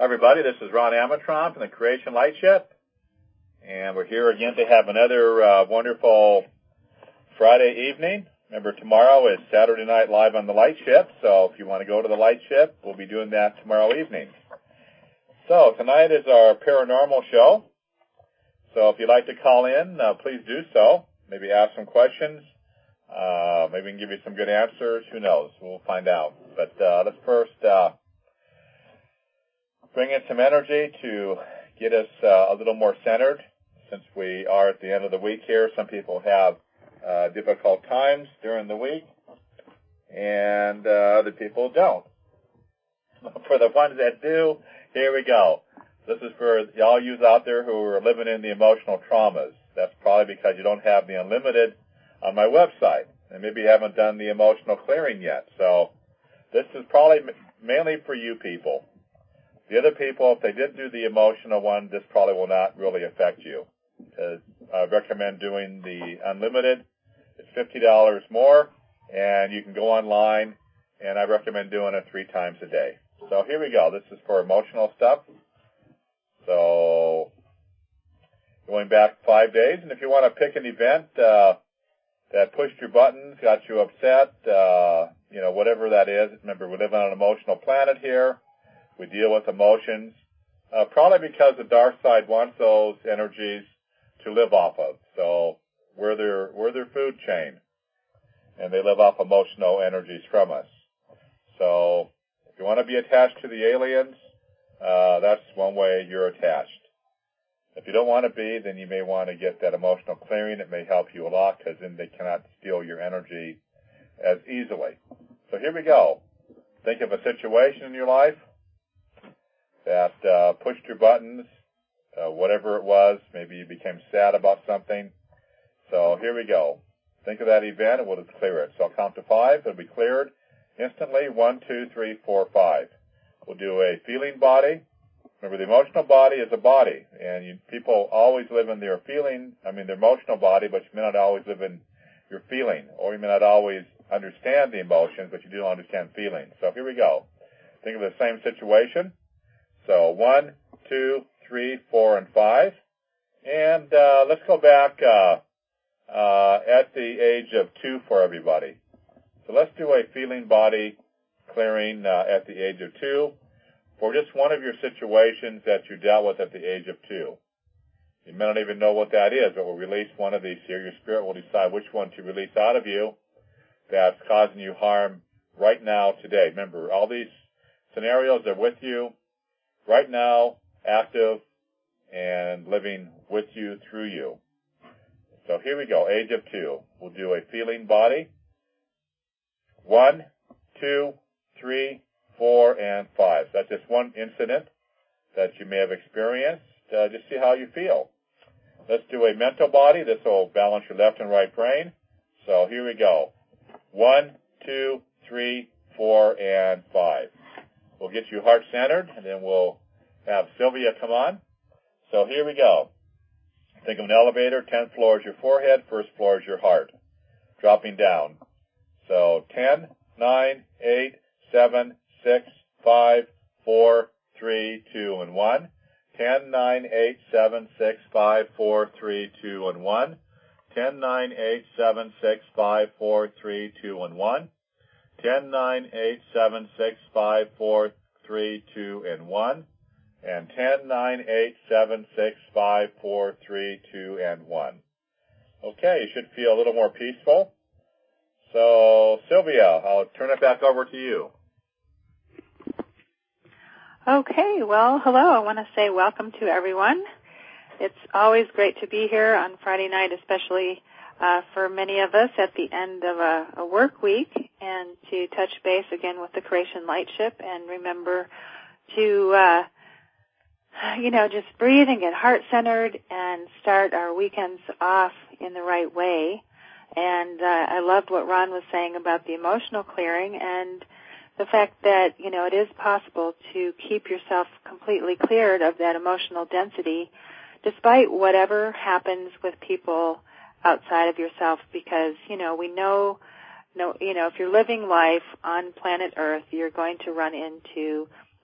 Hi, everybody. This is Ron Amatron from the Creation Light Ship, and we're here again to have another wonderful Friday evening. Remember, tomorrow is Saturday Night Live on the Light Ship, so if you want to go to the Light Ship, we'll be doing that tomorrow evening. So tonight is our paranormal show, so if you'd like to call in, please do so. Maybe ask some questions. Maybe we can give you some good answers. Who knows? We'll find out. But let's first bring in some energy to get us a little more centered. Since we are at the end of the week here, some people have difficult times during the week, and other people don't. For the ones that do, here we go. This is for all you out there who are living in the emotional traumas. That's probably because you don't have the Unlimited on my website, and maybe you haven't done the emotional clearing yet. So this is probably mainly for you people. The other people, if they did do the emotional one, this probably will not really affect you. I recommend doing the Unlimited. It's $50 more, and you can go online, and I recommend doing it 3 times a day. So here we go. This is for emotional stuff. So going back 5 days, and if you want to pick an event that pushed your buttons, got you upset, whatever that is. Remember, we live on an emotional planet here. We deal with emotions, probably because the dark side wants those energies to live off of. So we're their food chain, and they live off emotional energies from us. So if you want to be attached to the aliens, that's one way you're attached. If you don't want to be, then you may want to get that emotional clearing. It may help you a lot, because then they cannot steal your energy as easily. So here we go. Think of a situation in your life that pushed your buttons, whatever it was. Maybe you became sad about something. So here we go. Think of that event, and we'll just clear it. So I'll count to 5. It'll be cleared instantly. 1, 2, 3, 4, 5. We'll do a feeling body. Remember, the emotional body is a body, and people always live in their their emotional body, but you may not always live in your feeling, or you may not always understand the emotions, but you do understand feelings. So here we go. Think of the same situation. So 1, 2, 3, 4, and 5. And let's go back at the age of 2 for everybody. So let's do a feeling body clearing at the age of 2 for just one of your situations that you dealt with at the age of 2. You may not even know what that is, but we'll release one of these here. Your spirit will decide which one to release out of you that's causing you harm right now, today. Remember, all these scenarios are with you right now, active, and living with you, through you. So here we go, age of 2. We'll do a feeling body. 1, 2, 3, 4, and 5. So that's just one incident that you may have experienced. Just see how you feel. Let's do a mental body. This will balance your left and right brain. So here we go. 1, 2, 3, 4, and 5. We'll get you heart-centered, and then we'll have Sylvia come on. So here we go. Think of an elevator. 10th floor is your forehead. First floor is your heart. Dropping down. So 10, 9, 8, 7, 6, 5, 4, 3, 2, and 1. 10, 9, 8, 7, 6, 5, 4, 3, 2, and 1. 10, 9, 8, 7, 6, 5, 4, 3, 2, and 1. 10, 9, 8, 7, 6, 5, 4, 3, 2, and 1. And 10, 9, 8, 7, 6, 5, 4, 3, 2, and 1. Okay, you should feel a little more peaceful. So, Sylvia, I'll turn it back over to you. Okay, well, hello. I want to say welcome to everyone. It's always great to be here on Friday night, especially for many of us at the end of a work week, and to touch base again with the Creation Light Ship, and remember to just breathe and get heart-centered and start our weekends off in the right way. And I loved what Ron was saying about the emotional clearing and the fact that, it is possible to keep yourself completely cleared of that emotional density despite whatever happens with people outside of yourself, because, we know, if you're living life on planet Earth, you're going to run into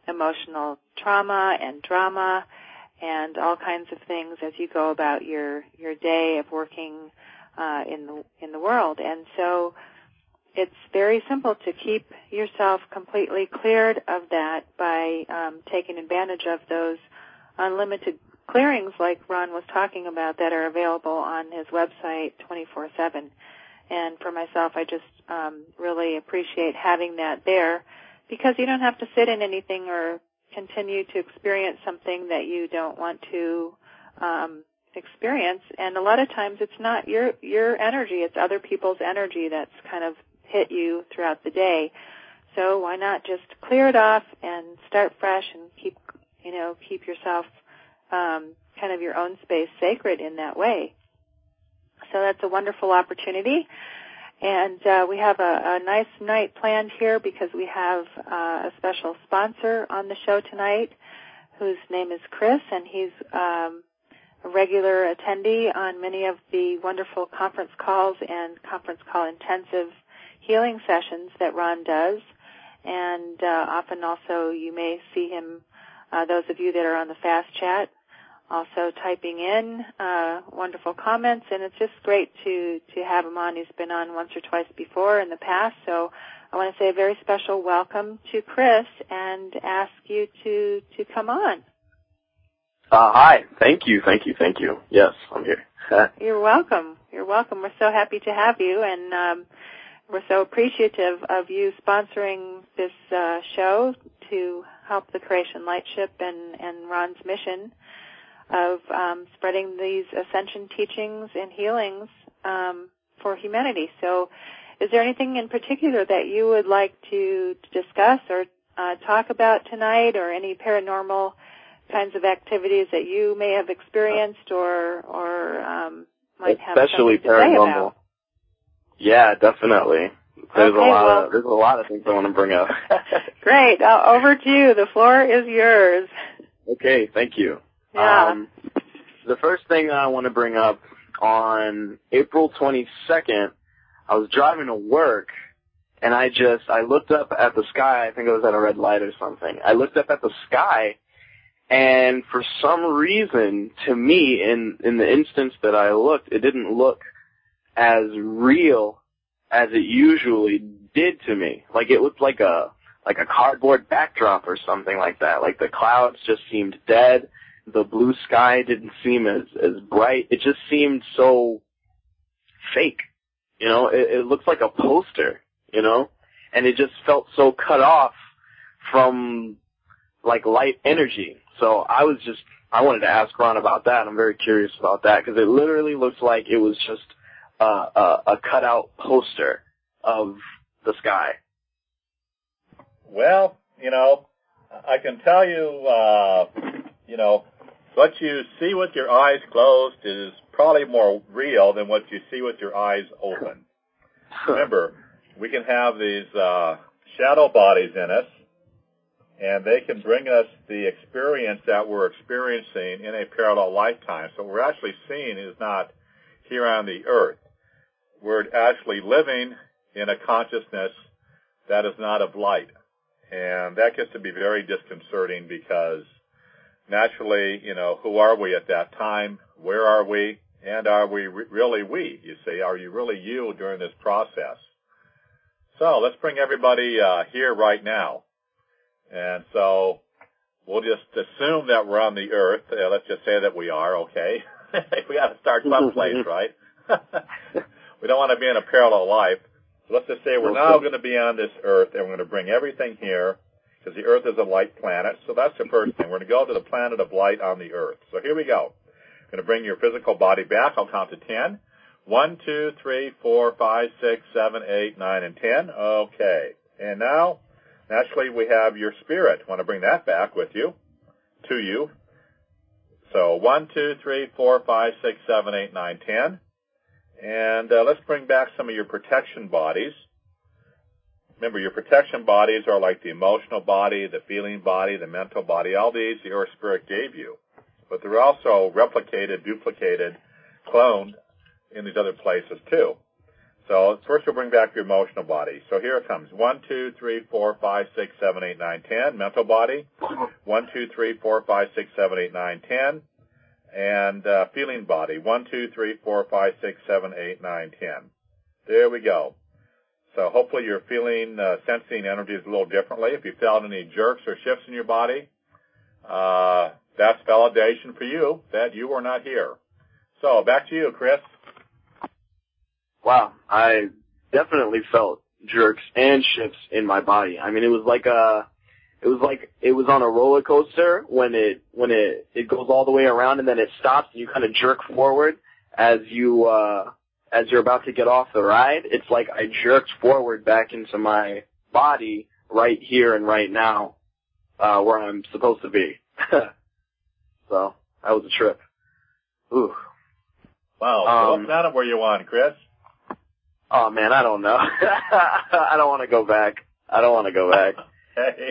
emotional trauma and drama and all kinds of things as you go about your day of working in the world. And so it's very simple to keep yourself completely cleared of that by taking advantage of those unlimited clearings like Ron was talking about that are available on his website 24/7. And for myself, I just really appreciate having that there because you don't have to sit in anything or continue to experience something that you don't want to experience. And a lot of times it's not your energy, it's other people's energy that's kind of hit you throughout the day. So why not just clear it off and start fresh and keep yourself kind of your own space sacred in that way. So that's a wonderful opportunity. And we have a nice night planned here because we have a special sponsor on the show tonight whose name is Chris, and he's a regular attendee on many of the wonderful conference calls and conference call intensive healing sessions that Ron does. And often also you may see him, those of you that are on the fast chat, also typing in wonderful comments, and it's just great to have him on. He's been on once or twice before in the past, so I want to say a very special welcome to Chris and ask you to come on. Hi. Thank you. Yes, I'm here. You're welcome. We're so happy to have you, and we're so appreciative of you sponsoring this show to help the Creation Lightship and Ron's mission of spreading these ascension teachings and healings for humanity. So is there anything in particular that you would like to discuss or talk about tonight, or any paranormal kinds of activities that you may have experienced or might have especially something to say paranormal about? Yeah, definitely. There's a lot of things I want to bring up. Great. Over to you. The floor is yours. Okay, thank you. Yeah. The first thing I want to bring up, on April 22nd, I was driving to work, and I looked up at the sky. I think I was at a red light or something. I looked up at the sky, and for some reason, to me, in the instance that I looked, it didn't look as real as it usually did to me. Like it looked like a cardboard backdrop or something like that. Like the clouds just seemed dead. The blue sky didn't seem as bright. It just seemed so fake. It looks like a poster, and it just felt so cut off from like light energy. So I wanted to ask Ron about that. I'm very curious about that because it literally looks like it was just a cutout poster of the sky. Well, I can tell you, what you see with your eyes closed is probably more real than what you see with your eyes open. Remember, we can have these shadow bodies in us, and they can bring us the experience that we're experiencing in a parallel lifetime. So what we're actually seeing is not here on the earth. We're actually living in a consciousness that is not of light. And that gets to be very disconcerting because naturally, who are we at that time? Where are we? And are we really we? You see, are you really you during this process? So let's bring everybody here right now. And so we'll just assume that we're on the earth. Let's just say that we are, okay? We got to start someplace, right? We don't want to be in a parallel life. So let's just say we're now going to be on this earth, and we're going to bring everything here, because the earth is a light planet. So that's the first thing. We're going to go to the planet of light on the earth. So here we go. I'm going to bring your physical body back. I'll count to 10. 1, 2, 3, 4, 5, 6, 7, 8, 9, and 10. Okay. And now, naturally, we have your spirit. I want to bring that back with you, to you. So 1, 2, 3, 4, 5, 6, 7, 8, 9, 10. And let's bring back some of your protection bodies. Remember, your protection bodies are like the emotional body, the feeling body, the mental body. All these the Earth Spirit gave you. But they're also replicated, duplicated, cloned in these other places too. So first we'll bring back your emotional body. So here it comes. 1, 2, 3, 4, 5, 6, 7, 8, 9, 10. Mental body. 1, 2, 3, 4, 5, 6, 7, 8, 9, 10. And feeling body. 1, 2, 3, 4, 5, 6, 7, 8, 9, 10. There we go. So hopefully you're feeling, sensing energies a little differently. If you felt any jerks or shifts in your body, that's validation for you that you are not here. So back to you, Chris. Wow, I definitely felt jerks and shifts in my body. I mean, it was like it was on a roller coaster when it goes all the way around and then it stops and you kind of jerk forward as you're about to get off the ride. It's like I jerked forward back into my body right here and right now, where I'm supposed to be. So that was a trip. Ooh. Wow. So what planet were you on, Chris? Oh man, I don't know. I don't want to go back. Okay.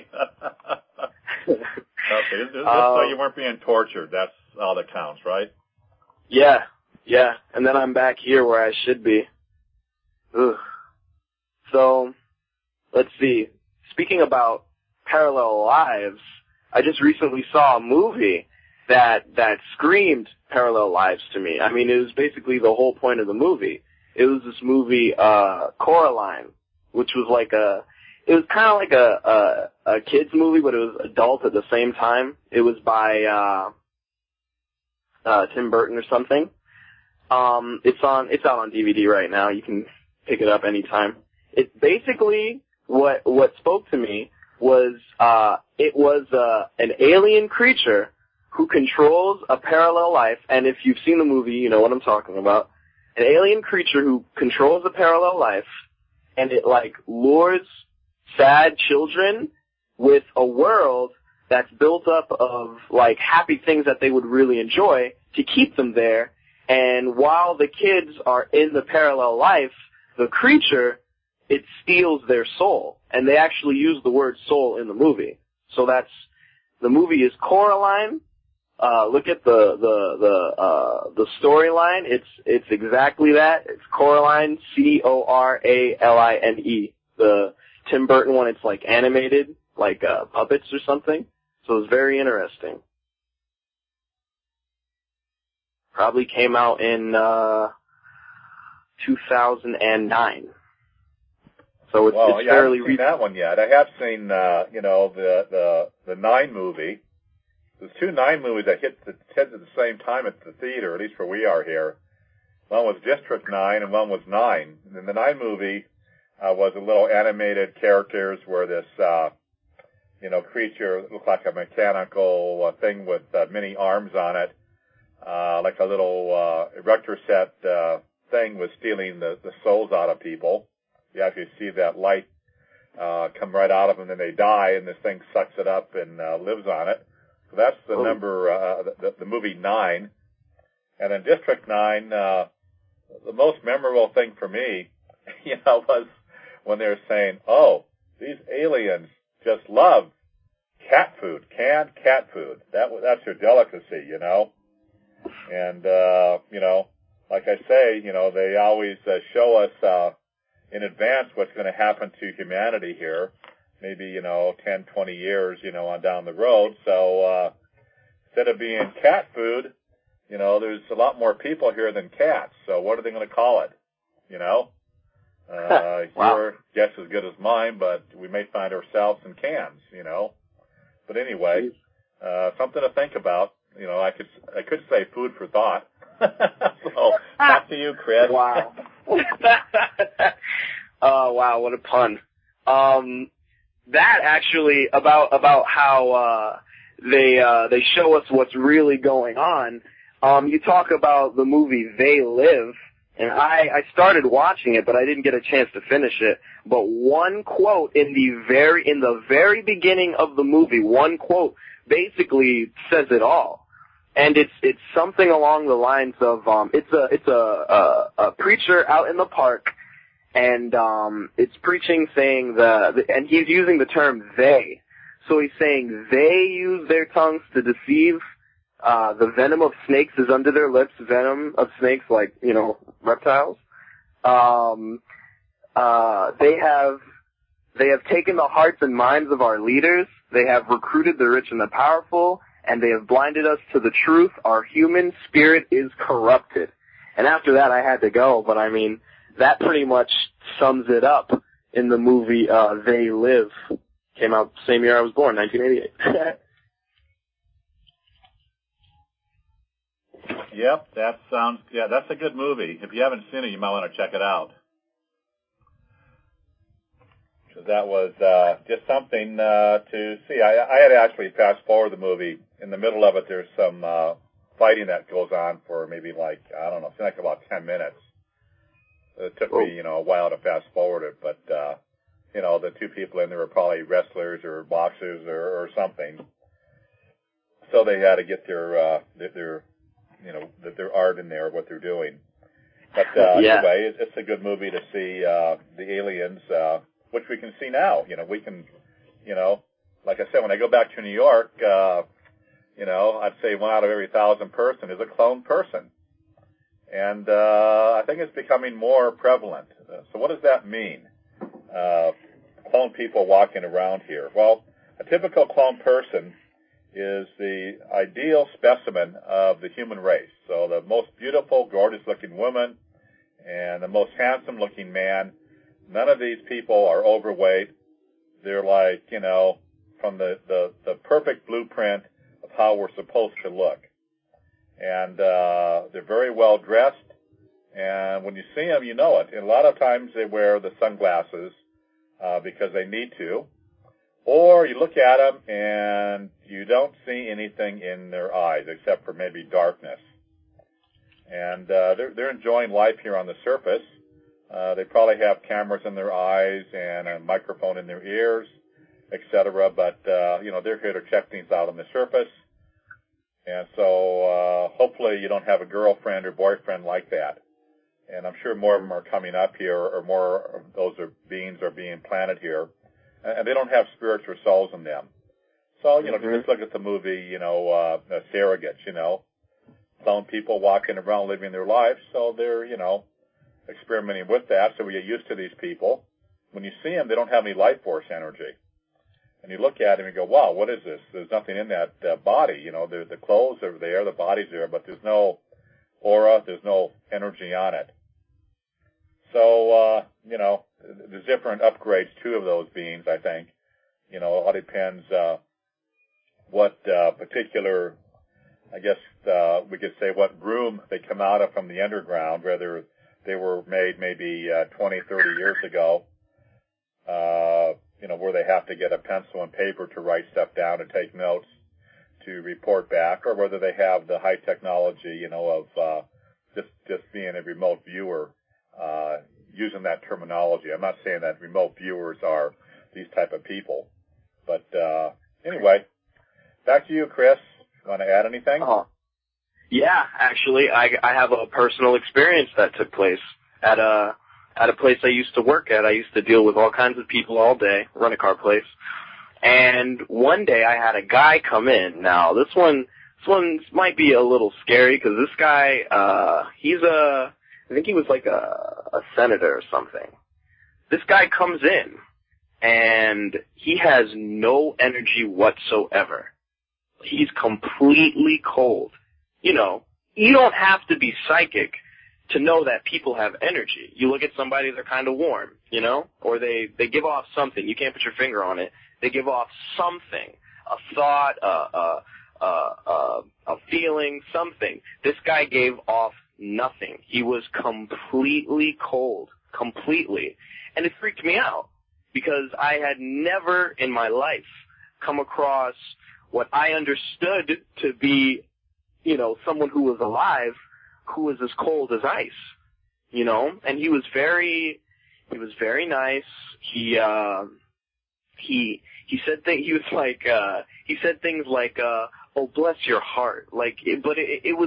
Okay. This so you weren't being tortured. That's all that counts, right? Yeah. And then I'm back here where I should be. Ugh. So, let's see. Speaking about parallel lives, I just recently saw a movie that screamed parallel lives to me. I mean, it was basically the whole point of the movie. It was this movie, Coraline, which was it was kind of like a kid's movie, but it was adult at the same time. It was by, Tim Burton or something. It's out on DVD right now. You can pick it up anytime. It basically, what spoke to me was, it was, an alien creature who controls a parallel life, and if you've seen the movie, you know what I'm talking about. An alien creature who controls a parallel life, and it, lures sad children with a world that's built up of, happy things that they would really enjoy to keep them there. And while the kids are in the parallel life, the creature, it steals their soul. And they actually use the word soul in the movie. So the movie is Coraline. Look at the storyline. It's exactly that. It's Coraline, Coraline. The Tim Burton one, it's animated, puppets or something. So it's very interesting. Probably came out in 2009. So it's fairly recent. I haven't seen that one yet. I have seen the 9 movie. There's 2 9 movies that hit at the same time at the theater, at least where we are here. One was District 9 and one was 9. And then the 9 movie was a little animated characters where this creature looked like a mechanical thing with many arms on it. Like a little erector set thing was stealing the souls out of people. You actually see that light come right out of them, and then they die, and this thing sucks it up and lives on it. So that's the number, the movie 9. And in District 9, the most memorable thing for me, was when they were saying, "Oh, these aliens just love cat food, canned cat food. That's your delicacy, And, like I say, they always show us in advance what's going to happen to humanity here, maybe, 10, 20 years, on down the road. So instead of being cat food, there's a lot more people here than cats. So what are they going to call it? Wow. Your guess is as good as mine, but we may find ourselves in cans, But anyway, something to think about. I could say food for thought. So back to you, Chris. Wow. Oh wow, what a pun. That actually about how they show us what's really going on. You talk about the movie They Live, and I started watching it, but I didn't get a chance to finish it. But one quote in the very beginning of the movie, one quote basically says it all. And it's something along the lines of it's a preacher out in the park, and it's preaching saying and he's using the term they. So he's saying they use their tongues to deceive. The venom of snakes is under their lips. Venom of snakes, reptiles. They have taken the hearts and minds of our leaders. They have recruited the rich and the powerful, and they have blinded us to the truth. Our human spirit is corrupted. And after that, I had to go. But, I mean, that pretty much sums it up in the movie They Live. Came out the same year I was born, 1988. Yep, that's a good movie. If you haven't seen it, you might want to check it out. So that was just something to see. I had actually fast forward the movie. In the middle of it, there's some fighting that goes on for maybe like about 10 minutes. It took me, a while to fast forward it, but the two people in there were probably wrestlers or boxers or something. So they had to get their art in there, what they're doing. But anyway, it's a good movie to see the aliens, which we can see now. We can, like I said, when I go back to New York, I'd say 1 out of every 1,000 person is a cloned person. And I think it's becoming more prevalent. So what does that mean? Clone people walking around here. Well, a typical clone person is the ideal specimen of the human race. So the most beautiful, gorgeous-looking woman and the most handsome-looking man. None of these people are overweight. They're like, from the perfect blueprint of how we're supposed to look. And they're very well dressed. And when you see them, you know it. And a lot of times they wear the sunglasses because they need to. Or you look at them and you don't see anything in their eyes except for maybe darkness. And they're enjoying life here on the surface. They probably have cameras in their eyes and a microphone in their ears, etc. But they're here to check things out on the surface. And so hopefully you don't have a girlfriend or boyfriend like that. And I'm sure more of them are coming up here, or more of those beings are being planted here. And they don't have spirits or souls in them. So, just look at the movie, Surrogates, clone people walking around living their lives. So they're, experimenting with that. So we get used to these people. When you see them, they don't have any life force energy. And you look at them and you go, wow, what is this? There's nothing in that body. The clothes are there, the body's there, but there's no aura, there's no energy on it. So, there's different upgrades, too, of those beings, I think. It all depends what particular, I guess we could say what room they come out of from the underground, whether they were made maybe 20, 30 years ago, where they have to get a pencil and paper to write stuff down and take notes to report back, or whether they have the high technology, of just being a remote viewer, using that terminology. I'm not saying that remote viewers are these type of people. But anyway, back to you, Chris. You want to add anything? Yeah, actually, I have a personal experience that took place at a place I used to work at. I used to deal with all kinds of people all day, run a car place. And one day I had a guy come in. Now, this one might be a little scary because this guy, I think he was like a senator or something. This guy comes in, and he has no energy whatsoever. He's completely cold. You don't have to be psychic to know that people have energy. You look at somebody, they're kind of warm, or they give off something. You can't put your finger on it. They give off something, a thought, a feeling, something. This guy gave off nothing. He was completely cold, completely. And it freaked me out because I had never in my life come across what I understood to be, someone who was alive, who was as cold as ice, and he was very nice. He said things like, oh, bless your heart. But it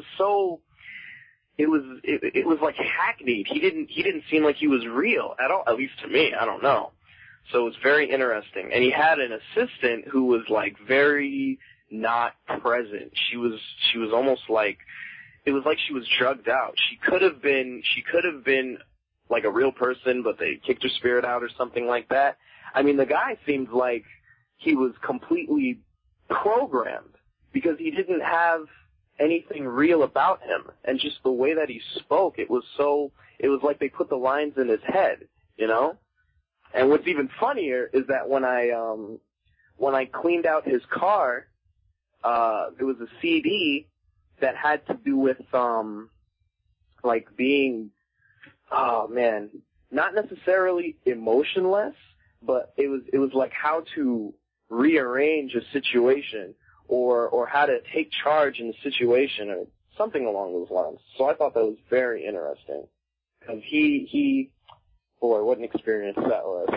was like hackneyed. He didn't seem like he was real at all, at least to me. I don't know. So it was very interesting. And he had an assistant who was very not present. She was almost like, it was like she was drugged out. She could have been like a real person, but they kicked her spirit out or something like that. I mean, the guy seemed like he was completely programmed because he didn't have anything real about him. And just the way that he spoke, it was like they put the lines in his head, you know? And what's even funnier is that when I cleaned out his car, there was a CD that had to do with, like being, oh man, not necessarily emotionless, but it was like how to rearrange a situation or how to take charge in a situation or something along those lines. So I thought that was very interesting. Because boy, what an experience that was.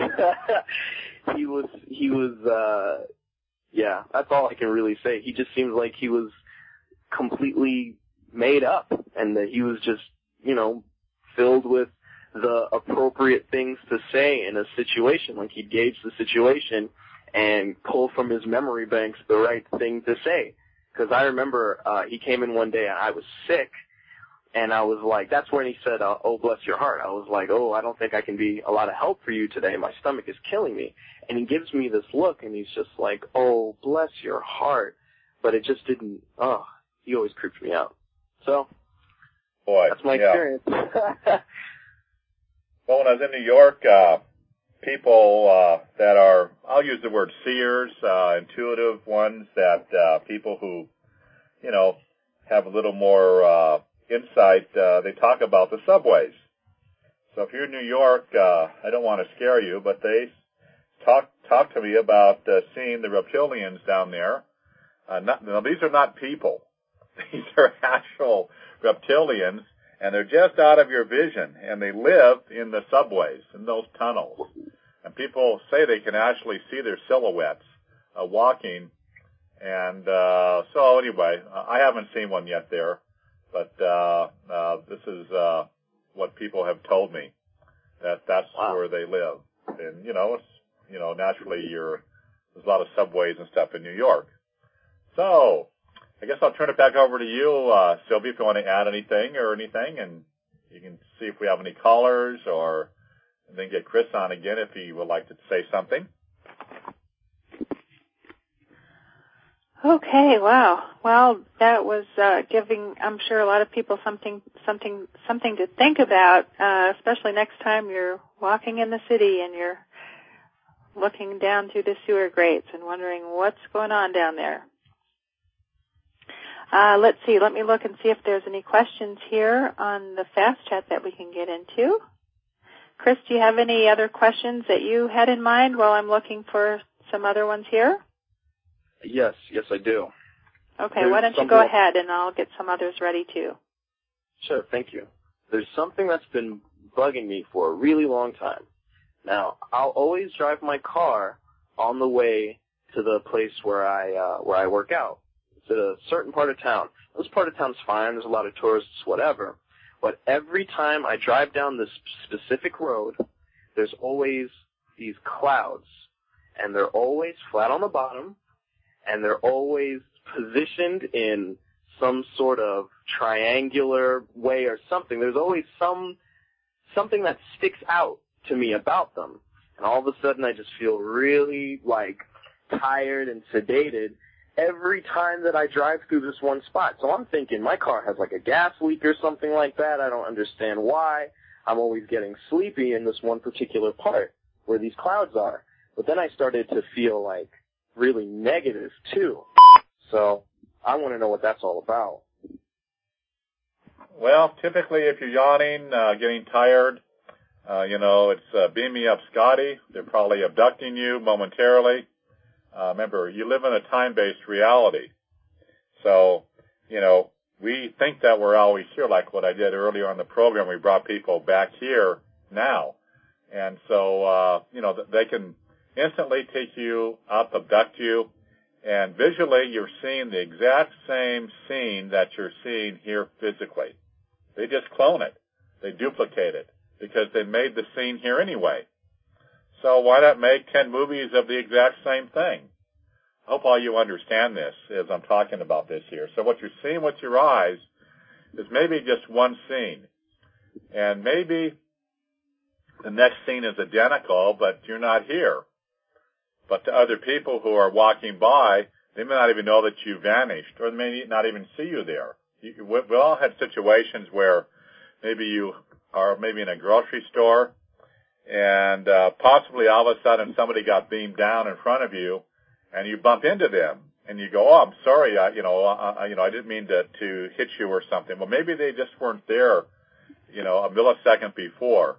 he was, yeah, that's all I can really say. He just seems like he was completely made up and that he was just, you know, filled with the appropriate things to say in a situation. Like he'd gauge the situation and pull from his memory banks the right thing to say. Because I remember he came in one day and I was sick, and I was like, that's when he said, oh, bless your heart. I was like, oh, I don't think I can be a lot of help for you today. My stomach is killing me. And he gives me this look, and he's just like, oh, bless your heart. But it just didn't, he always creeped me out. So, boy, that's my experience. Well, when I was in New York, people that are, I'll use the word seers, intuitive ones, that people who, you know, have a little more insight, they talk about the subways. So if you're in New York, I don't want to scare you, but they talk to me about seeing the reptilians down there. Now, these are not people. These are actual reptilians, and they're just out of your vision, and they live in the subways, in those tunnels. And people say they can actually see their silhouettes walking. And so anyway, I haven't seen one yet there, but this is what people have told me, that's where they live. And, you know, it's, you know, naturally there's a lot of subways and stuff in New York. So I guess I'll turn it back over to you, Sylvia, if you want to add anything, and you can see if we have any callers, and then get Chris on again if he would like to say something. Okay, wow. Well, that was giving, I'm sure, a lot of people something to think about, especially next time you're walking in the city and you're looking down through the sewer grates and wondering what's going on down there. Let's see. Let me look and see if there's any questions here on the fast chat that we can get into. Chris, do you have any other questions that you had in mind while I'm looking for some other ones here? Yes, I do. Okay, why don't you go ahead and I'll get some others ready too. Sure, thank you. There's something that's been bugging me for a really long time. Now, I'll always drive my car on the way to the place where I work out. It's at a certain part of town. This part of town's fine. There's a lot of tourists, whatever. But every time I drive down this specific road, there's always these clouds. And they're always flat on the bottom. And they're always positioned in some sort of triangular way or something. There's always something that sticks out to me about them. And all of a sudden I just feel really, like, tired and sedated every time that I drive through this one spot. So I'm thinking my car has like a gas leak or something like that. I don't understand why. I'm always getting sleepy in this one particular part where these clouds are. But then I started to feel like really negative too. So I want to know what that's all about. Well, typically if you're yawning, getting tired, it's beam me up Scotty. They're probably abducting you momentarily. Remember, you live in a time-based reality. So, we think that we're always here, like what I did earlier on the program. We brought people back here now. And so, they can instantly take you up, abduct you, and visually you're seeing the exact same scene that you're seeing here physically. They just clone it. They duplicate it because they made the scene here anyway. So why not make 10 movies of the exact same thing? I hope all you understand this as I'm talking about this here. So what you're seeing with your eyes is maybe just one scene. And maybe the next scene is identical, but you're not here. But to other people who are walking by, they may not even know that you vanished, or they may not even see you there. We all had situations where maybe you are maybe in a grocery store, and possibly all of a sudden somebody got beamed down in front of you, and you bump into them, and you go, "Oh, I'm sorry, I didn't mean to hit you or something." Well, maybe they just weren't there, a millisecond before.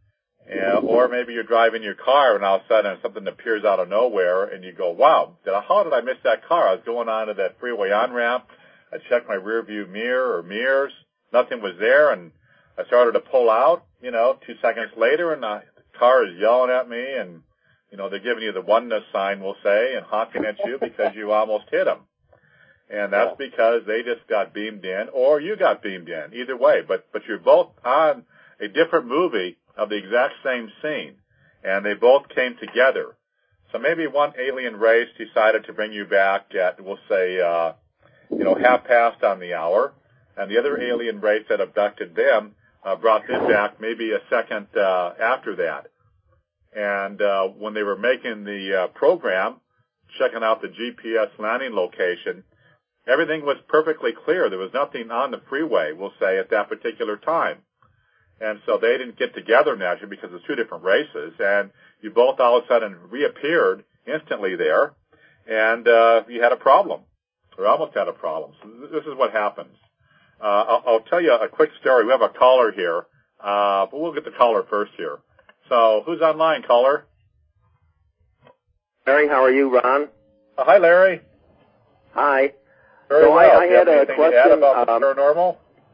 Or maybe you're driving your car and all of a sudden something appears out of nowhere and you go, "Wow, how did I miss that car? I was going onto that freeway on-ramp. I checked my rear view mirror or mirrors. Nothing was there, and I started to pull out, 2 seconds later, and the car is yelling at me, and, they're giving you the oneness sign, we'll say, and honking at you because you almost hit them. And that's because they just got beamed in, or you got beamed in, either way. But you're both on a different movie of the exact same scene, and they both came together. So maybe one alien race decided to bring you back at, we'll say, 1/2 on the hour, and the other alien race that abducted them brought them back maybe a second after that. And when they were making the program, checking out the GPS landing location, everything was perfectly clear. There was nothing on the freeway, we'll say, at that particular time. And so they didn't get together naturally because it's 2 different races, and you both all of a sudden reappeared instantly there, and you had a problem, or almost had a problem. So this is what happens. I'll tell you a quick story. We have a caller here, but we'll get the caller first here. So who's online, caller? Larry, how are you, Ron? Hi, Larry. Hi. Very so well. I had a question. To add about the paranormal?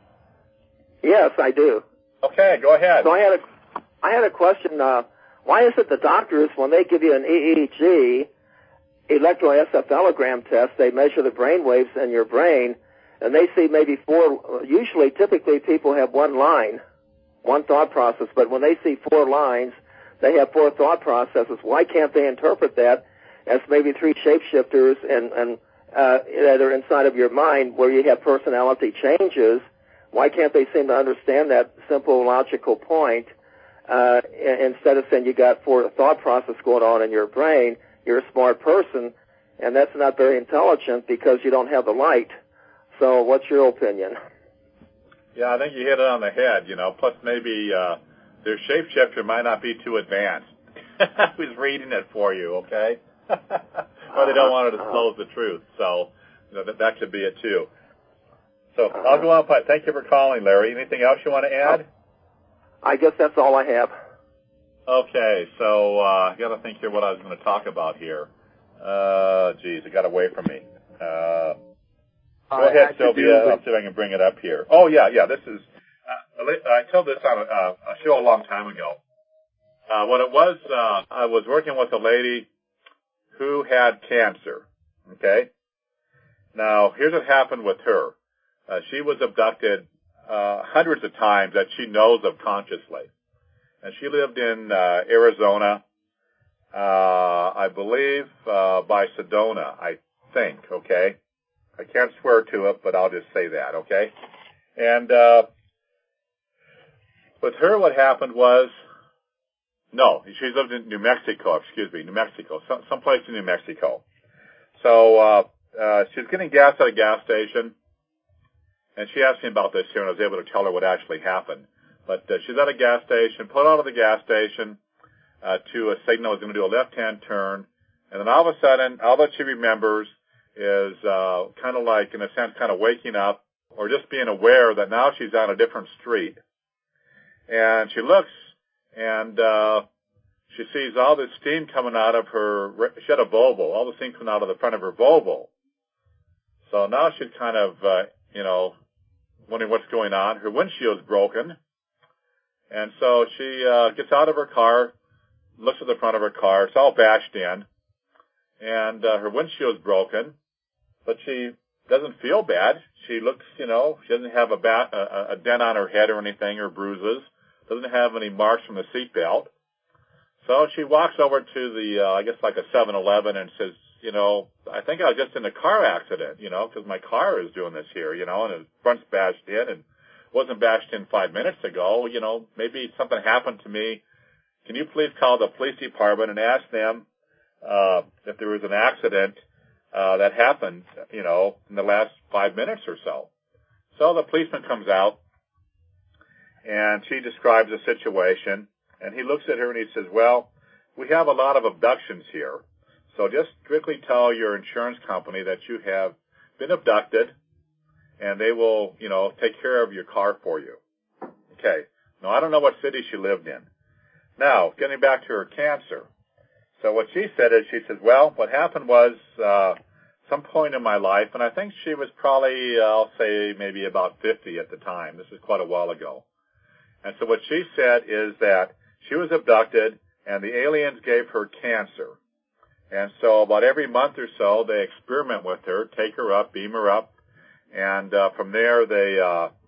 Yes, I do. Okay, go ahead. So I had a question. Why is it the doctors, when they give you an EEG, electroencephalogram test, they measure the brain waves in your brain, and they see maybe 4, typically people have 1 line, 1 thought process, but when they see 4 lines, they have 4 thought processes. Why can't they interpret that as maybe 3 shapeshifters and that are inside of your mind where you have personality changes? Why can't they seem to understand that simple logical point instead of saying you got 4 thought processes going on in your brain? You're a smart person, and that's not very intelligent because you don't have the light. So what's your opinion? Yeah, I think you hit it on the head, plus maybe their shapeshifter might not be too advanced. Who's reading it for you, okay? Or they don't want to disclose the truth. So that could be it too. So I'll go on. Thank you for calling, Larry. Anything else you want to add? I guess that's all I have. Okay, so I got to think here what I was going to talk about here. It got away from me. Go ahead, Sylvia. I'll see if I can bring it up here. Oh, yeah. This is I told this on a show a long time ago. What it was, I was working with a lady who had cancer. Okay. Now, here's what happened with her. She was abducted hundreds of times that she knows of consciously. And she lived in Arizona, I believe, by Sedona, I think, okay? I can't swear to it, but I'll just say that, okay? And with her, what happened was, she lived in New Mexico, someplace in New Mexico. So she was getting gas at a gas station, and she asked me about this here, and I was able to tell her what actually happened. But she's at a gas station, pulled out of the gas station to a signal, was going to do a left-hand turn, and then all of a sudden, all that she remembers is kind of like, in a sense, kind of waking up or just being aware that now she's on a different street. And she looks, and she sees all this steam coming out of her, she had a Volvo, all the steam coming out of the front of her Volvo. So now she's kind of, wondering what's going on. Her windshield's broken. And so she gets out of her car, looks at the front of her car. It's all bashed in. And her windshield's broken. But she doesn't feel bad. She looks, she doesn't have a dent on her head or anything, or bruises. Doesn't have any marks from the seatbelt. So she walks over to the, I guess like a 7-Eleven and says, I think I was just in a car accident, because my car is doing this here, and the front's bashed in and wasn't bashed in 5 minutes ago. Maybe something happened to me can you please call the police department and ask them if there was an accident that happened, in the last 5 minutes or so. So the policeman comes out, and she describes the situation, and he looks at her and he says, well, we have a lot of abductions here, so just strictly tell your insurance company that you have been abducted, and they will, take care of your car for you. Okay. Now, I don't know what city she lived in. Now, getting back to her cancer. So what she said is, she said, well, what happened was some point in my life, and I think she was probably, I'll say maybe about 50 at the time. This is quite a while ago. And so what she said is that she was abducted, and the aliens gave her cancer. And so about every month or so, they experiment with her, take her up, beam her up, and from there they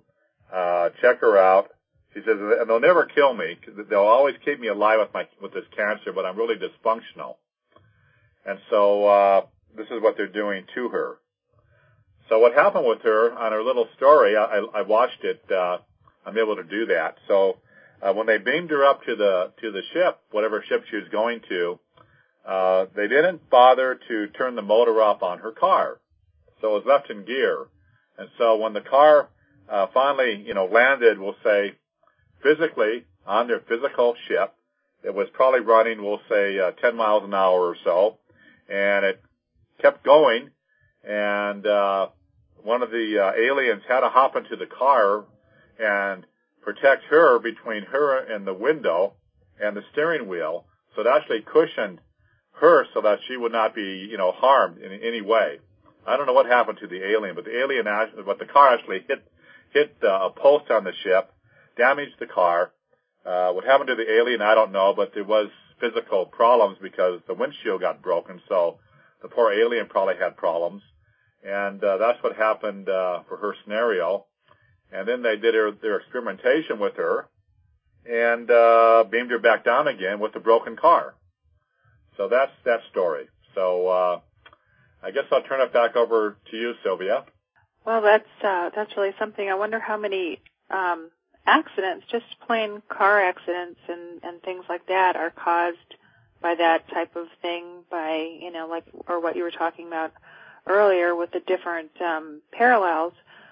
check her out. She says, and they'll never kill me. They'll always keep me alive with this cancer, but I'm really dysfunctional. And so this is what they're doing to her. So what happened with her on her little story, I watched it. I'm able to do that. So when they beamed her up to the ship, whatever ship she was going to, they didn't bother to turn the motor up on her car. So it was left in gear. And so when the car finally, landed, we'll say, physically on their physical ship, it was probably running, we'll say, 10 miles an hour or so, and it kept going, and one of the aliens had to hop into the car and protect her between her and the window and the steering wheel, so it actually cushioned her so that she would not be, harmed in any way. I don't know what happened to the alien, but the car actually hit a post on the ship, damaged the car. What happened to the alien, I don't know, but there was physical problems because the windshield got broken, so the poor alien probably had problems. And that's what happened for her scenario. And then they did their experimentation with her and beamed her back down again with the broken car. So that's that story. So I guess I'll turn it back over to you, Sylvia. Well, that's really something. I wonder how many accidents, just plain car accidents and things like that, are caused by that type of thing, by, or what you were talking about earlier with the different parallels.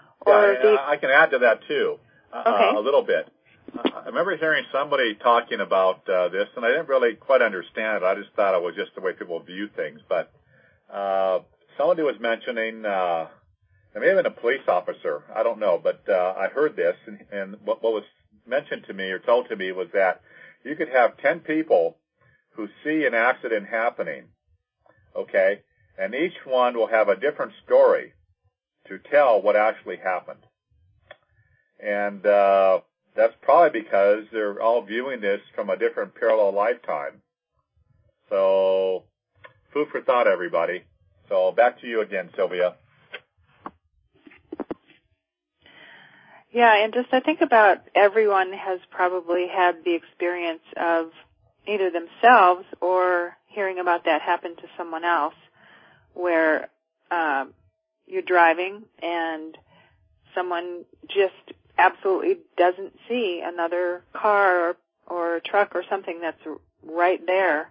I can add to that too, okay. A little bit. I remember hearing somebody talking about this, and I didn't really quite understand it. I just thought it was just the way people view things. But somebody was mentioning, it may have been a police officer, I don't know, but I heard this, and what was mentioned to me or told to me was that you could have 10 people who see an accident happening, okay, and each one will have a different story to tell what actually happened. And that's probably because they're all viewing this from a different parallel lifetime. So, food for thought, everybody. So, back to you again, Sylvia. Yeah, and just I think about everyone has probably had the experience of either themselves or hearing about that happen to someone else, where you're driving and someone just absolutely doesn't see another car or a truck or something that's right there.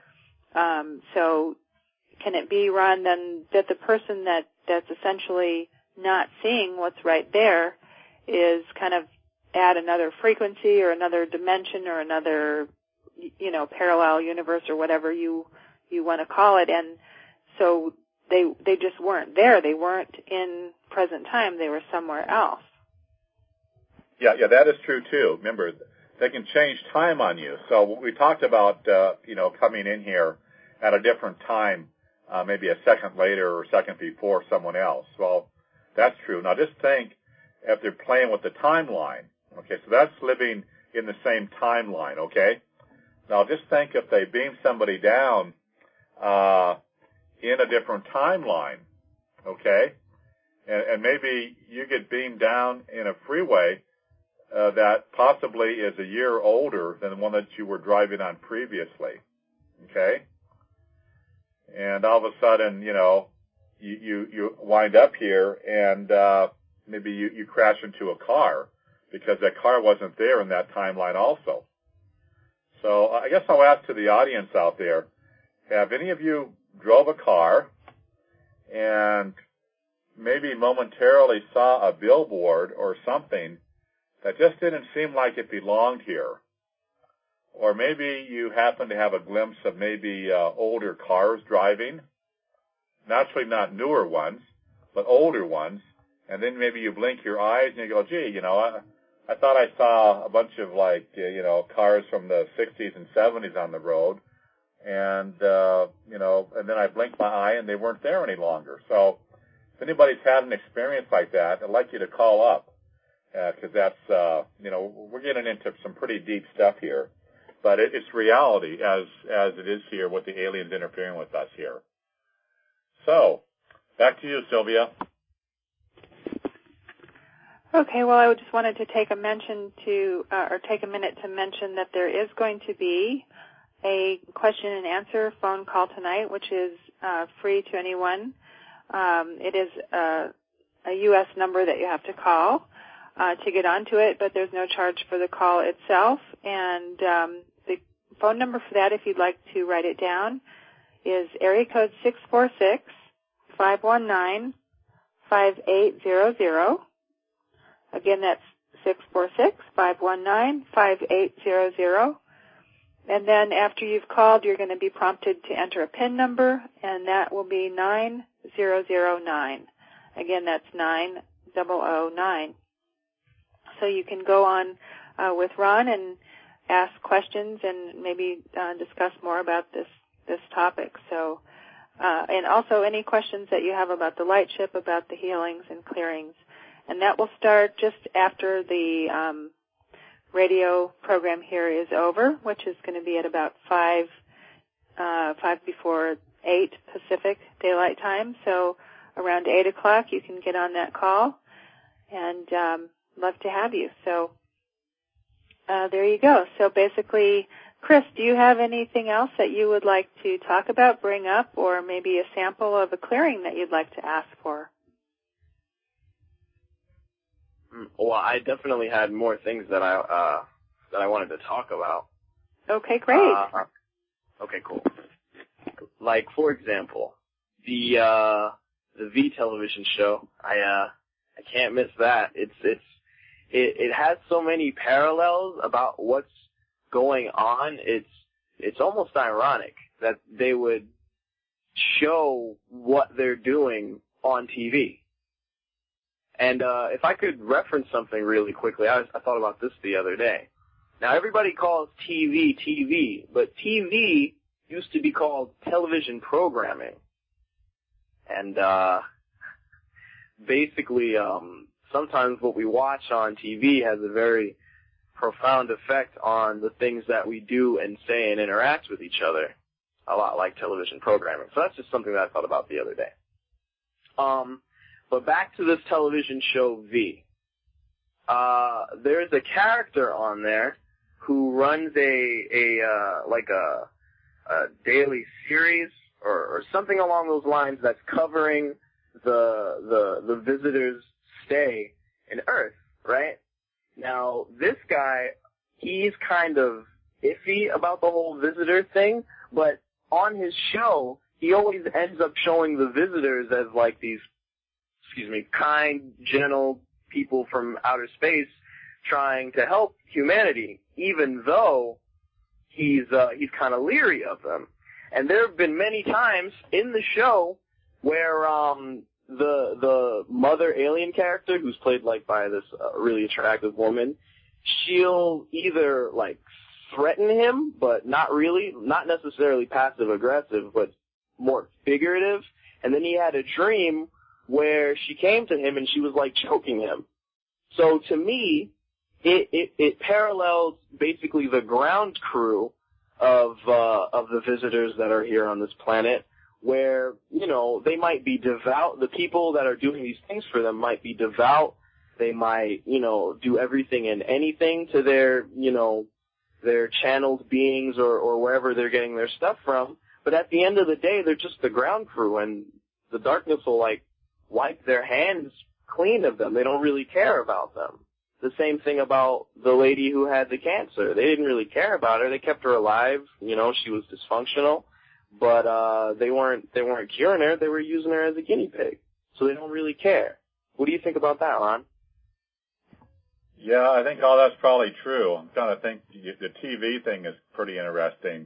So can it be, Ron, then that the person that's essentially not seeing what's right there is kind of at another frequency or another dimension or another, parallel universe or whatever you want to call it, and so they just weren't there. They weren't in present time. They were somewhere else. Yeah, that is true too. Remember, they can change time on you. So we talked about, coming in here at a different time, maybe a second later or a second before someone else. Well, that's true. Now just think if they're playing with the timeline. Okay, so that's living in the same timeline, okay? Now just think if they beam somebody down in a different timeline, okay? And maybe you get beamed down in a freeway that possibly is a year older than the one that you were driving on previously, okay? And all of a sudden, you wind up here and maybe you crash into a car because that car wasn't there in that timeline also. So I guess I'll ask to the audience out there, have any of you drove a car and maybe momentarily saw a billboard or something that just didn't seem like it belonged here? Or maybe you happen to have a glimpse of maybe older cars driving, naturally not newer ones, but older ones, and then maybe you blink your eyes and you go, gee, you know, I thought I saw a bunch of cars from the 60s and 70s on the road, and and then I blinked my eye and they weren't there any longer. So if anybody's had an experience like that, I'd like you to call up, because that's we're getting into some pretty deep stuff here, but it's reality as it is here with the aliens interfering with us here. So back to you, Sylvia. Okay, well, I just wanted to take a minute to mention that there is going to be a question and answer phone call tonight, which is free to anyone. It is a U.S. number that you have to call to get onto it, but there's no charge for the call itself. And the phone number for that, if you'd like to write it down, is area code 646-519-5800. Again, that's 646-519-5800. And then after you've called, you're going to be prompted to enter a PIN number, and that will be 9009. Again, that's 9009. So you can go on with Ron and ask questions and maybe discuss more about this topic. So, and also any questions that you have about the light ship, about the healings and clearings. And that will start just after the radio program here is over, which is going to be at about 5 before 8 Pacific Daylight Time. So around 8 o'clock you can get on that call, and love to have you. So there you go. So basically, Chris, do you have anything else that you would like to talk about, bring up, or maybe a sample of a clearing that you'd like to ask for? Well, I definitely had more things that I wanted to talk about. Okay, great. Okay, cool. Like, for example, the V television show. I can't miss that. It has so many parallels about what's going on. It's almost ironic that they would show what they're doing on TV. And if I could reference something really quickly, I thought about this the other day. Now, everybody calls TV, but TV used to be called television programming. And basically, sometimes what we watch on TV has a very profound effect on the things that we do and say and interact with each other, a lot like television programming. So that's just something that I thought about the other day. But back to this television show V. There's a character on there who runs a daily series or something along those lines that's covering the visitor's stay in Earth, right? Now, this guy, he's kind of iffy about the whole visitor thing, but on his show, he always ends up showing the visitors as like these kind, gentle people from outer space trying to help humanity, even though he's kind of leery of them. And there have been many times in the show where the mother alien character, who's played like by this really attractive woman, she'll either like threaten him, but not really, not necessarily passive aggressive, but more figurative. And then he had a dream where she came to him and she was like choking him. So to me, it parallels basically the ground crew of the visitors that are here on this planet, where, you know, they might be devout. The people that are doing these things for them might be devout. They might, you know, do everything and anything to their, you know, their channeled beings or wherever they're getting their stuff from. But at the end of the day, they're just the ground crew, and the darkness will, like, wipe their hands clean of them. They don't really care about them. the same thing about the lady who had the cancer. They didn't really care about her. They kept her alive. You know, she was dysfunctional, but they weren't curing her. They were using her as a guinea pig. So they don't really care. What do you think about that, Ron? Yeah, I think all that's probably true. I'm trying to think. The TV thing is pretty interesting.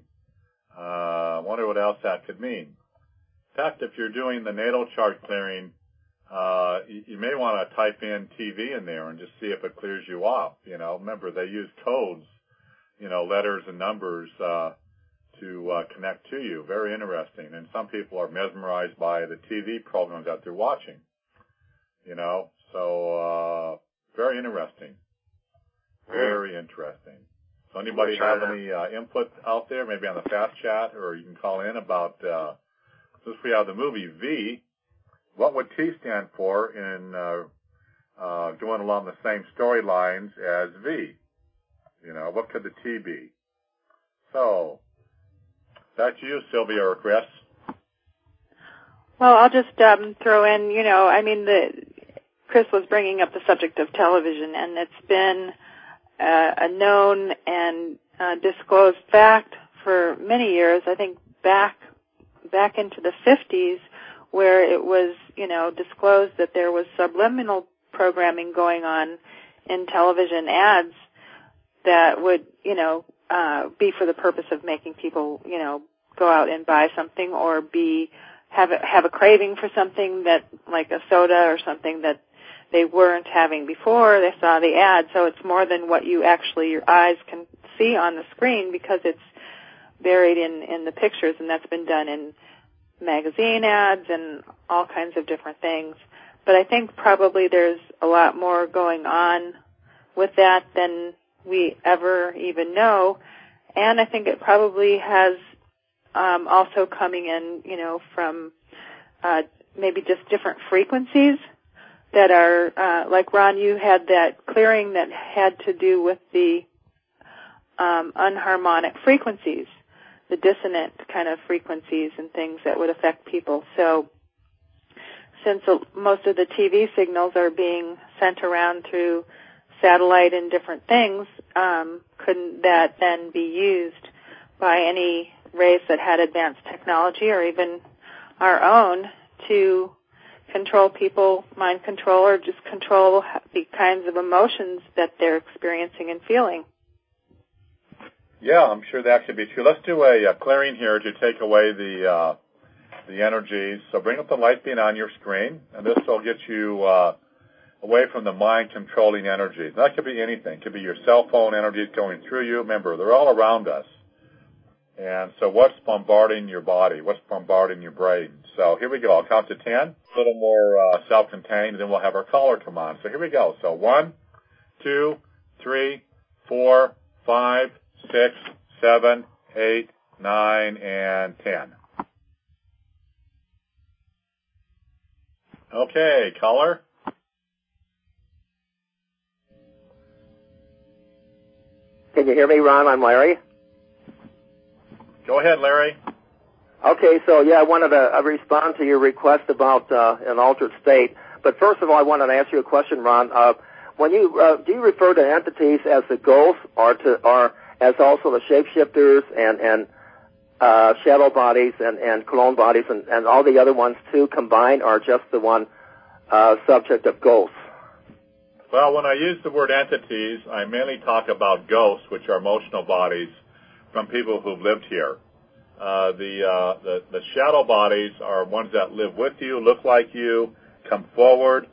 I wonder what else that could mean. In fact, if you're doing the natal chart clearing, you may want to type in TV in there and just see if it clears you off. You know, remember they use codes, you know, letters and numbers to connect to you. Very interesting. And some people are mesmerized by the TV programs that they're watching. You know, so very interesting. Very interesting. So anybody have any input out there, maybe on the fast chat, or you can call in about, since we have the movie V, what would T stand for in going along the same storylines as V? You know, what could the T be? So, back to you, Sylvia or Chris. Well, I'll just throw in, you know, I mean, Chris was bringing up the subject of television, and it's been a known and disclosed fact for many years. I think back into the 50s, where it was, you know, disclosed that there was subliminal programming going on in television ads that would, you know, be for the purpose of making people, you know, go out and buy something or have a craving for something that, like a soda or something that they weren't having before they saw the ad. So it's more than what your eyes can see on the screen, because it's buried in the pictures, and that's been done in magazine ads and all kinds of different things. But I think probably there's a lot more going on with that than we ever even know. And I think it probably has also coming in, you know, from maybe just different frequencies that are, like Ron, you had that clearing that had to do with the unharmonic frequencies, the dissonant kind of frequencies and things that would affect people. So since most of the TV signals are being sent around through satellite and different things, couldn't that then be used by any race that had advanced technology, or even our own, to control people, mind control, or just control the kinds of emotions that they're experiencing and feeling? Yeah, I'm sure that could be true. Let's do a clearing here to take away the energies. So bring up the light beam on your screen, and this will get you away from the mind-controlling energies. That could be anything. It could be your cell phone energies going through you. Remember, they're all around us. And so what's bombarding your body? What's bombarding your brain? So here we go. I'll count to 10. A little more self-contained, and then we'll have our caller come on. So here we go. So 1, 2, 3, 4, 5, 6, 7, 8, 9, and 10. Okay, caller. Can you hear me, Ron? I'm Larry. Go ahead, Larry. Okay, so yeah, I wanted to respond to your request about an altered state. But first of all, I wanted to ask you a question, Ron. When you do you refer to entities as the ghosts, or as also the shapeshifters and shadow bodies and clone bodies and all the other ones too combined, or just the one subject of ghosts? Well, when I use the word entities, I mainly talk about ghosts, which are emotional bodies from people who've lived here. The shadow bodies are ones that live with you, look like you, come forward.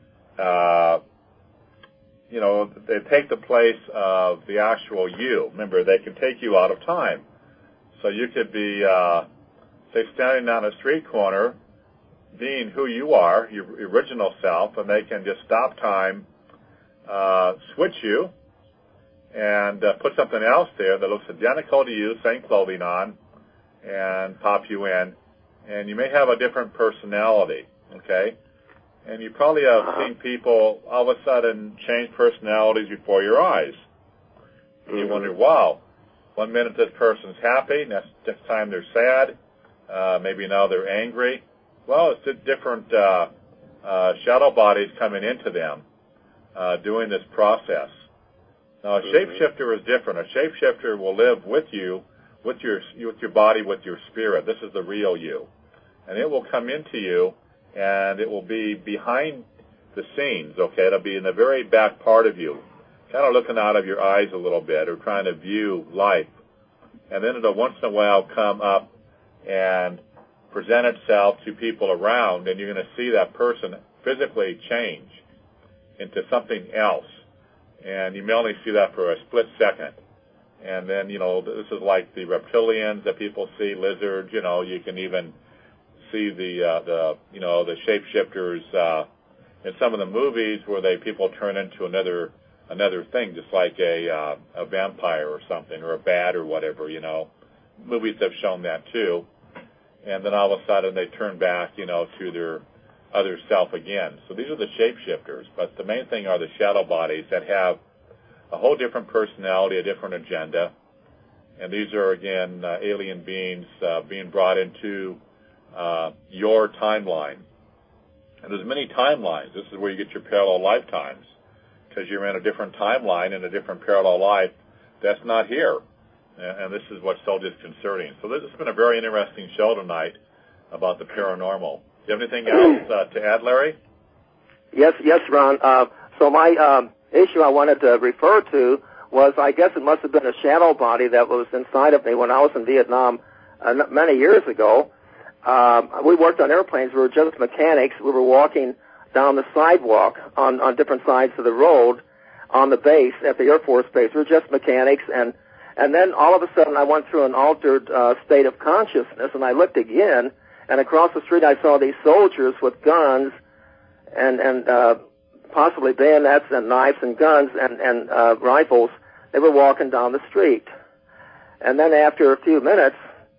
You know, they take the place of the actual you. Remember, they can take you out of time. So you could be, say, standing on a street corner, being who you are, your original self, and they can just stop time, switch you, and put something else there that looks identical to you, same clothing on, and pop you in. And you may have a different personality, okay? And you probably have seen people all of a sudden change personalities before your eyes. And you wonder, wow, one minute this person's happy, next time they're sad, maybe now they're angry. Well, it's just different shadow bodies coming into them, doing this process. Now, a shapeshifter is different. A shapeshifter will live with you, with your body, with your spirit. This is the real you. And it will come into you, and it will be behind the scenes, okay? It'll be in the very back part of you, kind of looking out of your eyes a little bit or trying to view life. And then it'll once in a while come up and present itself to people around, and you're going to see that person physically change into something else. And you may only see that for a split second. And then, this is like the reptilians that people see, lizards, you can even see the shapeshifters in some of the movies where people turn into another thing, just like a vampire or something, or a bat or whatever, Movies have shown that too. And then all of a sudden they turn back, to their other self again. So these are the shapeshifters. But the main thing are the shadow bodies that have a whole different personality, a different agenda. And these are, again, alien beings being brought into your timeline. And there's many timelines. This is where you get your parallel lifetimes, because you're in a different timeline in a different parallel life that's not here. And this is what's so disconcerting. So this has been a very interesting show tonight about the paranormal. Do you have anything else to add, Larry? Yes, Ron. So my issue I wanted to refer to was, I guess it must have been a shadow body that was inside of me when I was in Vietnam many years ago. We worked on airplanes. We were just mechanics. We were walking down the sidewalk on different sides of the road on the base at the Air Force Base. We were just mechanics, and then all of a sudden I went through an altered state of consciousness, and I looked again, and across the street I saw these soldiers with guns and possibly bayonets and knives and guns and rifles. They were walking down the street. And then after a few minutes,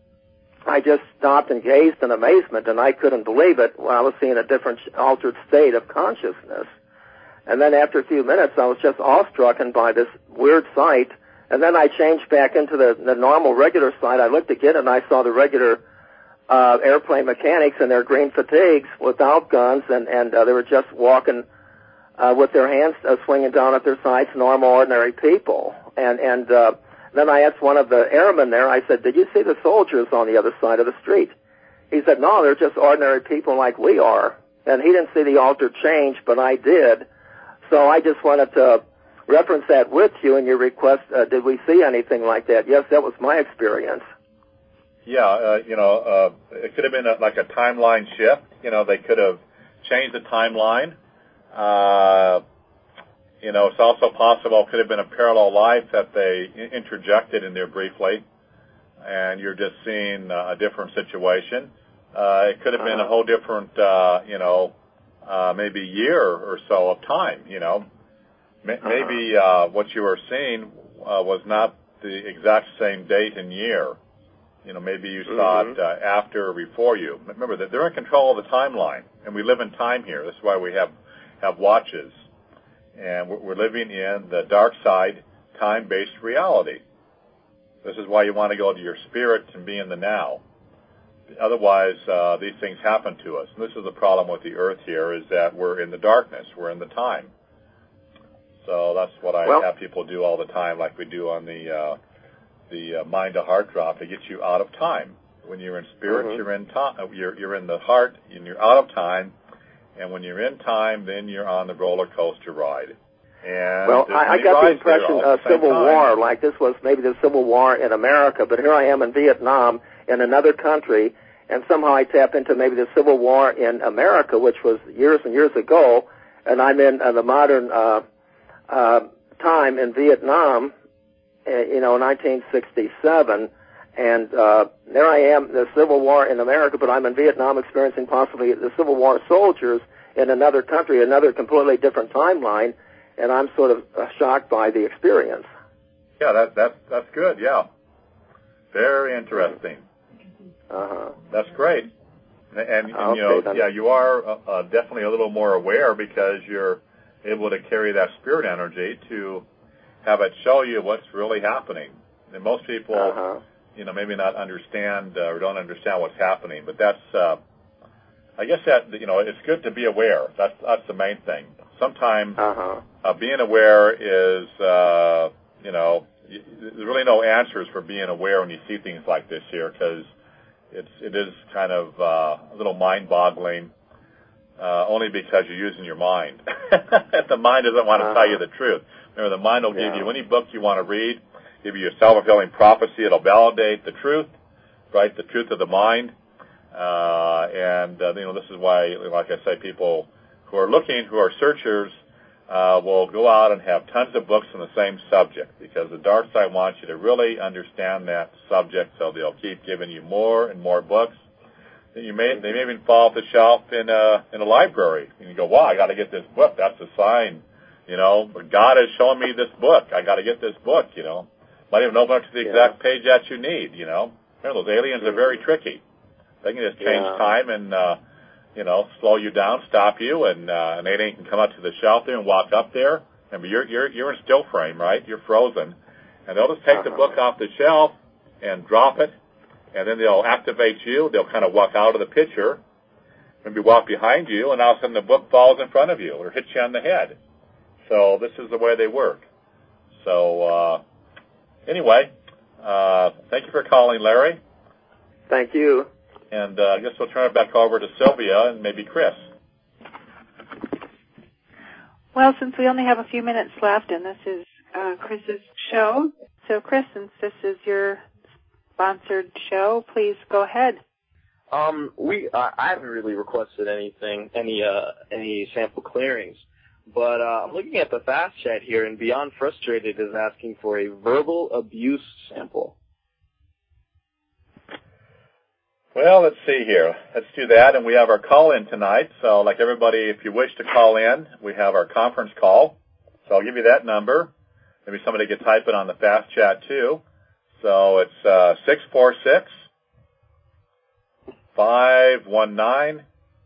I just stopped and gazed in amazement, and I couldn't believe it when I was seeing a different altered state of consciousness. And then after a few minutes, I was just awestruck by this weird sight. And then I changed back into the normal, regular sight. I looked again, and I saw the regular airplane mechanics in their green fatigues without guns, and they were just walking with their hands swinging down at their sides, normal, ordinary people. And then I asked one of the airmen there, I said, "Did you see the soldiers on the other side of the street?" He said, "No, they're just ordinary people like we are." And he didn't see the altered change, but I did. So I just wanted to reference that with you in your request. Did we see anything like that? Yes, that was my experience. Yeah, it could have been like a timeline shift. They could have changed the timeline. It's also possible it could have been a parallel life that they interjected in there briefly, and you're just seeing a different situation. It could have been a whole different, maybe year or so of time, Maybe what you were seeing was not the exact same date and year. Maybe you saw it after or before you. Remember that they're in control of the timeline, and we live in time here. That's why we have watches. And we're living in the dark side, time-based reality. This is why you want to go to your spirit and be in the now. Otherwise, these things happen to us. And this is the problem with the earth here, is that we're in the darkness. We're in the time. So that's what I have people do all the time, like we do on the mind to heart drop, to get you out of time. When you're in spirit, you're in time. You're in the heart, and you're out of time. And when you're in time, then you're on the roller coaster ride. And I got the impression Civil War, like this was maybe the Civil War in America, but here I am in Vietnam, in another country, and somehow I tap into maybe the Civil War in America, which was years and years ago, and I'm in the modern time in Vietnam, 1967, and there I am, the Civil War in America, but I'm in Vietnam experiencing possibly the Civil War soldiers in another country, another completely different timeline, and I'm sort of shocked by the experience. Yeah, that's good, yeah. Very interesting. That's great. And you are definitely a little more aware because you're able to carry that spirit energy to have it show you what's really happening. And most people, maybe not understand or don't understand what's happening, but that's, I guess that, it's good to be aware. That's the main thing. sometimes being aware is, there's really no answers for being aware when you see things like this here, because it is kind of a little mind-boggling, only because you're using your mind. The mind doesn't want to tell you the truth. Remember, the mind will give you any book you want to read, give you a self-fulfilling prophecy. It'll validate the truth, right? The truth of the mind. This is why, like I say, people who are looking, who are searchers, will go out and have tons of books on the same subject, because the dark side wants you to really understand that subject, so they'll keep giving you more and more books. They may even fall off the shelf in a library, and you go, wow, I got to get this book. That's a sign, but God has shown me this book. I got to get this book, Might even open up to the exact page that you need, Remember, those aliens are very tricky. They can just change time and, slow you down, stop you, and an alien can come up to the shelf there and walk up there. Remember, you're in still frame, right? You're frozen. And they'll just take the book off the shelf and drop it, and then they'll activate you. They'll kind of walk out of the picture, maybe walk behind you, and all of a sudden the book falls in front of you or hits you on the head. So this is the way they work. So, anyway, thank you for calling, Larry. Thank you. And I guess we'll turn it back over to Sylvia and maybe Chris. Well, since we only have a few minutes left, and this is Chris's show, so Chris, since this is your sponsored show, please go ahead. I haven't really requested anything, any sample clearings, but I'm looking at the fast chat here, and Beyond Frustrated is asking for a verbal abuse sample. Well, let's see here. Let's do that, and we have our call-in tonight. So, like everybody, if you wish to call in, we have our conference call. So I'll give you that number. Maybe somebody could type it on the fast chat, too. So it's 646-519-5800,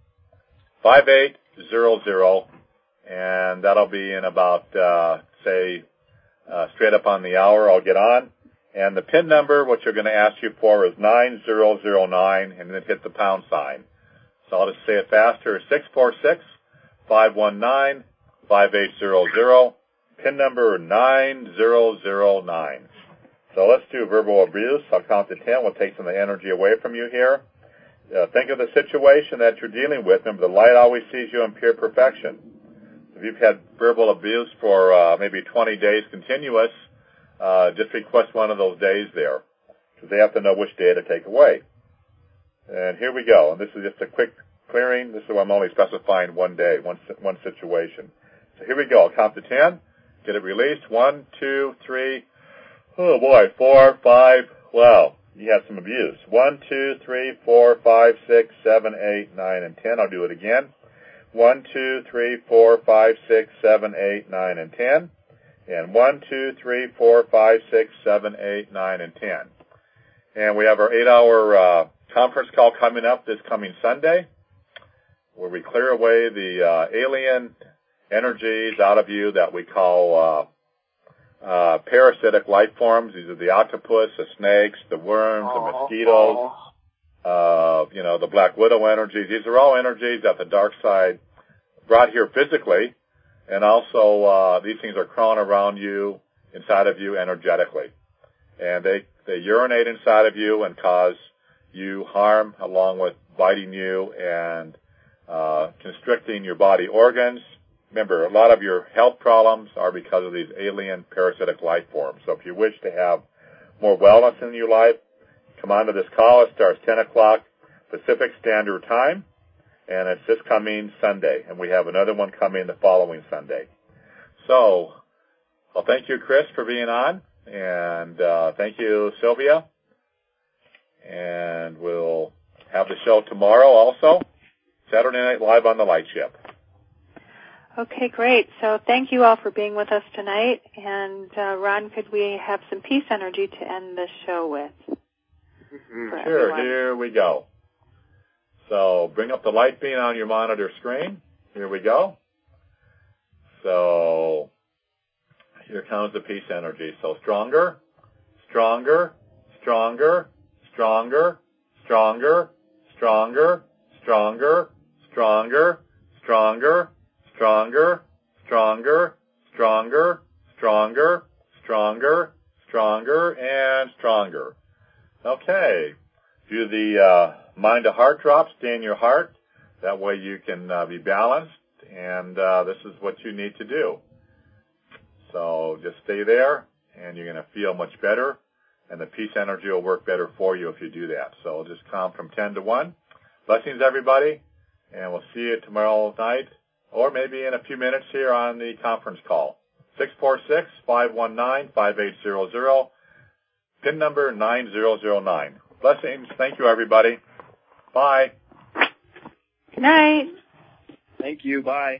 and that'll be in about, straight up on the hour I'll get on. And the PIN number, what you're going to ask you for, is 9009, and then hit the pound sign. So I'll just say it faster. 646-519-5800. PIN number 9009. So let's do verbal abuse. I'll count to 10. We'll take some of the energy away from you here. Think of the situation that you're dealing with. Remember, the light always sees you in pure perfection. If you've had verbal abuse for maybe 20 days continuous, just request one of those days there, because they have to know which day to take away. And here we go. And this is just a quick clearing. This is why I'm only specifying one day, one situation. So here we go. I'll count to 10. Get it released. 1, 2, 3. Oh boy, 4, 5. Wow, you have some abuse. 1, 2, 3, 4, 5, 6, 7, 8, 9, and 10. I'll do it again. 1, 2, 3, 4, 5, 6, 7, 8, 9, and 10. And 1, 2, 3, 4, 5, 6, 7, 8, 9, and 10. And we have our 8-hour conference call coming up this coming Sunday, where we clear away the alien energies out of you that we call parasitic life forms. These are the octopus, the snakes, the worms, the mosquitoes, the black widow energies. These are all energies that the dark side brought here physically. And also, these things are crawling around you, inside of you, energetically. And they urinate inside of you and cause you harm, along with biting you and constricting your body organs. Remember, a lot of your health problems are because of these alien parasitic life forms. So if you wish to have more wellness in your life, come on to this call. It starts 10 o'clock Pacific Standard Time. And it's this coming Sunday, and we have another one coming the following Sunday. So, well, thank you, Chris, for being on, and thank you, Sylvia. And we'll have the show tomorrow also, Saturday Night Live on the Light Ship. Okay, great. So thank you all for being with us tonight. And, Ron, could we have some peace energy to end the show with? Sure, everyone? Here we go. So bring up the light beam on your monitor screen. Here we go. So here comes the peace energy. So stronger, stronger, stronger, stronger, stronger, stronger, stronger, stronger, stronger, stronger, stronger, stronger, stronger, stronger, stronger, and stronger. Okay. Do the mind to heart drop, stay in your heart. That way you can be balanced, and this is what you need to do. So just stay there, and you're going to feel much better, and the peace energy will work better for you if you do that. So just count from 10 to 1. Blessings, everybody, and we'll see you tomorrow night, or maybe in a few minutes here on the conference call. 646-519-5800, PIN number 9009. Blessings. Thank you, everybody. Bye. Good night. Thank you. Bye.